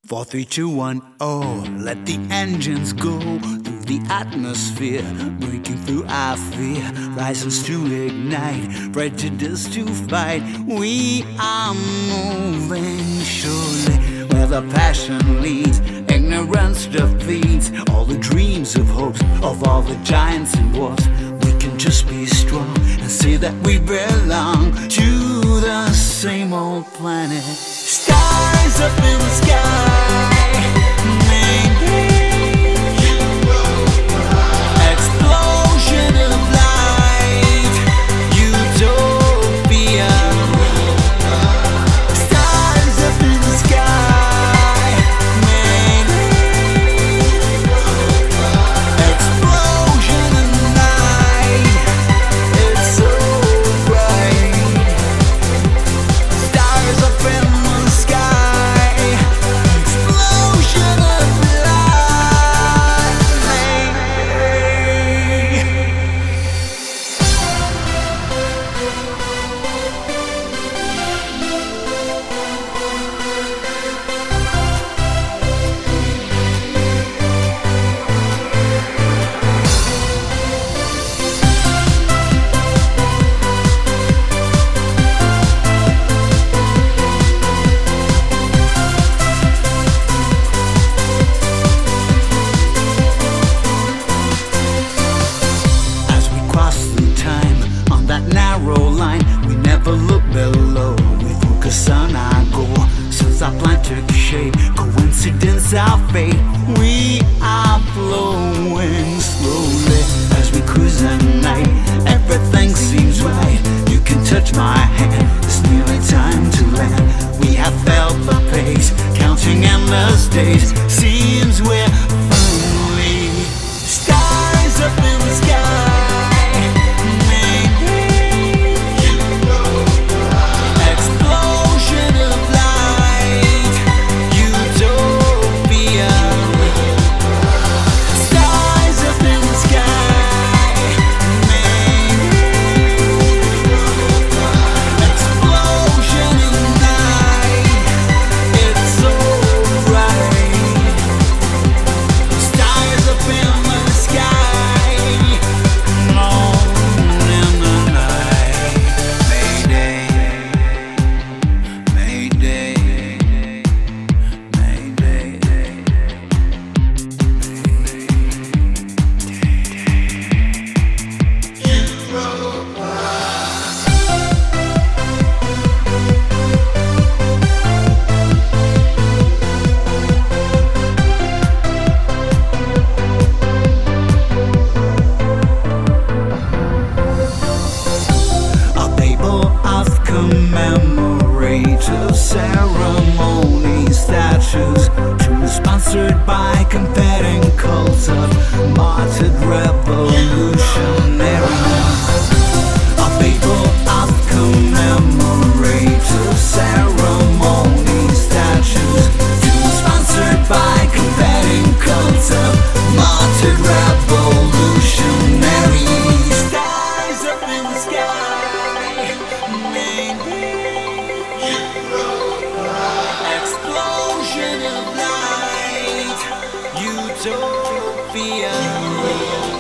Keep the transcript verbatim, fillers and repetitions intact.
Four, three, two, one, oh, let the engines go through the atmosphere, breaking through our fear, license to ignite, prejudice to fight. We are moving surely where the passion leads, ignorance defeats all the dreams of hopes of all the giants and dwarfs. We can just be strong and see that we belong to the same old planet. Stars up in the sky. We never look below, we focus on our goal. Since our plan took shape, coincidence our fate. We are flowing slowly as we cruise at night. Everything seems right, you can touch my hand. It's nearly time to land. We have felt the pace, counting endless days. Seems we're finally stars up in the sky. Commemorative ceremonies, statues, truly sponsored by competing cults of martyred revolutionaries. A people of commemorative ceremonies, statues, truly sponsored by competing cults of martyred revolutionaries. Stars up in the sky. Explosion of light, utopia.